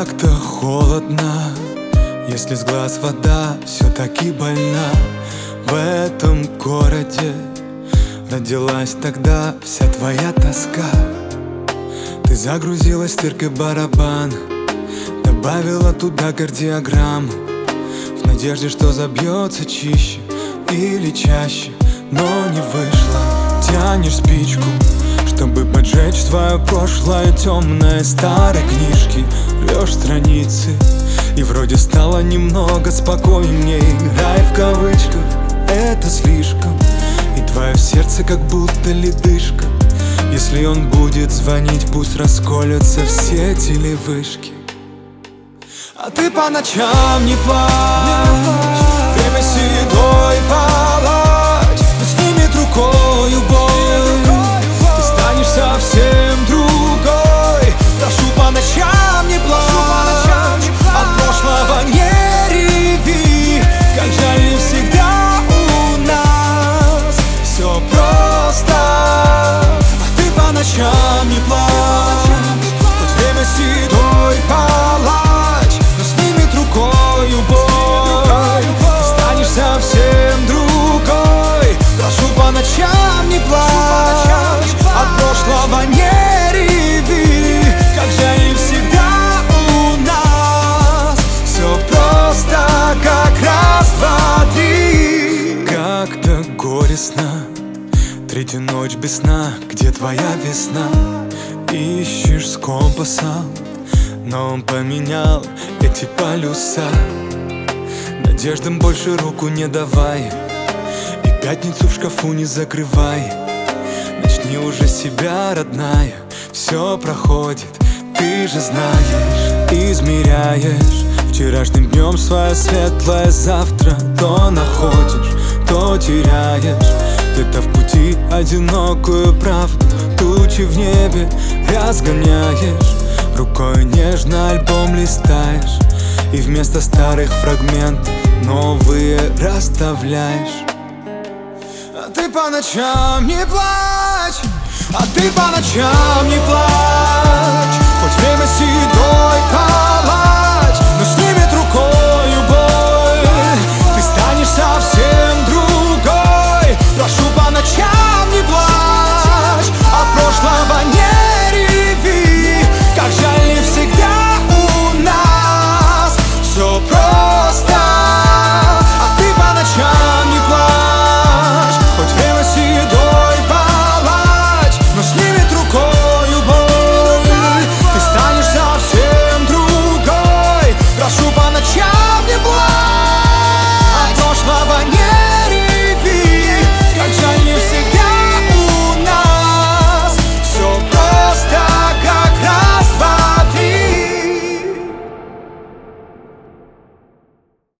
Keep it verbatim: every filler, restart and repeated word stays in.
Как-то холодно, если с глаз вода все-таки больна. В этом городе родилась тогда вся твоя тоска. Ты загрузила стиркой барабан, добавила туда кардиограмму, в надежде, что забьется чище или чаще, но не вышло. Тянешь спичку, чтобы поджечь свое прошлое темное старой книжки. Рвешь страницы, и вроде стало немного спокойней. Рай в кавычках — это слишком, и твое сердце как будто ледышка. Если он будет звонить, пусть расколются все телевышки. А ты по ночам не плачь, время седой палач, но снимет рукою боль, ты станешь совсем другой. Прошу, по ночам не плачь, от прошлого не реви. Как жаль, не всегда у нас все просто. А ты по ночам не плачь, хоть время седой палач, но снимет рукою боль, ты станешь совсем другой. Прошу, по ночам не плачь, от прошлого не реви. Как жаль, не всегда у нас все просто, как раз, два, три. Как-то горестно, третья ночь без сна. Где твоя весна? Ищешь с компасом, но он поменял эти полюса. Надеждам больше руку не давай, и пятницу в шкафу не закрывай. Начни уже себя, родная, все проходит, ты же знаешь. Измеряешь вчерашним днем свое светлое завтра. То находишь, то теряешь, где-то в пути одинокую правду. Тучи в небе разгоняешь, рукой нежно альбом листаешь, и вместо старых фрагментов новые расставляешь. А ты по ночам не плачь, а ты по ночам не плачь,